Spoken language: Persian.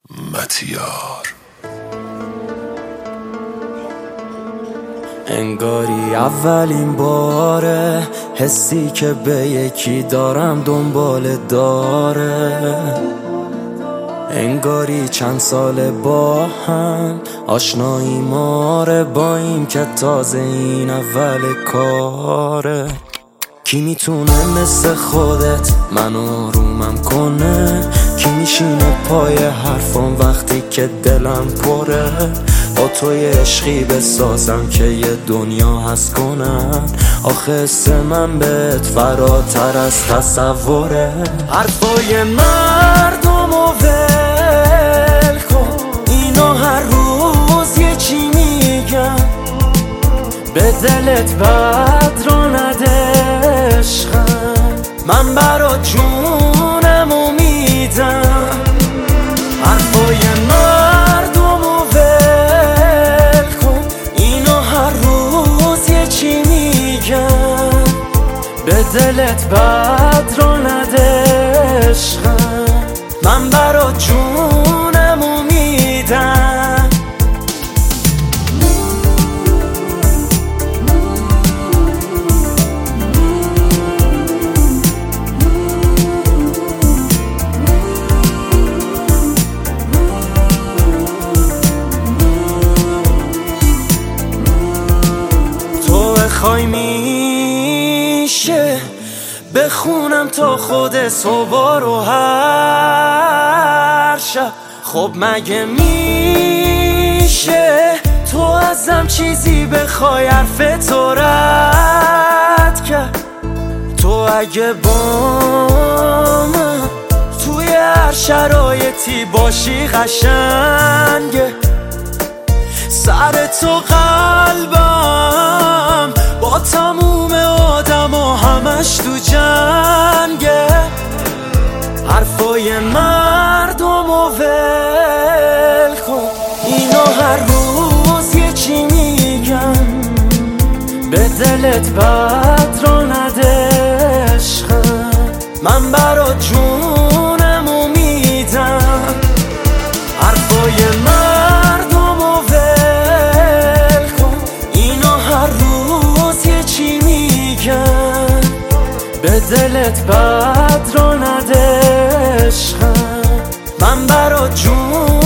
متیار. انگاری اولین باره حسی که به یکی دارم دنبال داره، انگاری چند سال با هم آشنایی ماره، با این که تازه این اول کاره. کی میتونه مثل خودت من آرومم کنه؟ کی میشینه پای حرفم وقتی که دلم پره؟ با توی عشقی بسازم که یه دنیا هست کنن. آخه حس من بهت فراتر از تصوره. حرفای مردم و ول کن، اینا هر روز یه چی میگن. به دلت بد را نده عشقم، من برات جونمو میدم. حرفای مردم و ول کن، اینا هر روز یه چی میگن. به دلت بد را نده عشقم، من برات جونمو میدم. بخوای میشه بخونم تا خود صبح رو هر شب. خب مگه میشه تو ازم چیزی بخوای حرف تو رد کرد؟ تو اگه با من توی هر شرایطی باشی قشنگه. سر تو قلبم با تموم آدم و همش تو جنگه. حرفای مردم و ول کن، اینا هر روز یه چی میگن. به دلت بد را نده عشقم، من برات جونمو میدم. حرفای مردم و ول کن، اینا هر روز یه چی میگن. به دلت بد را نده عشقم، من برات جون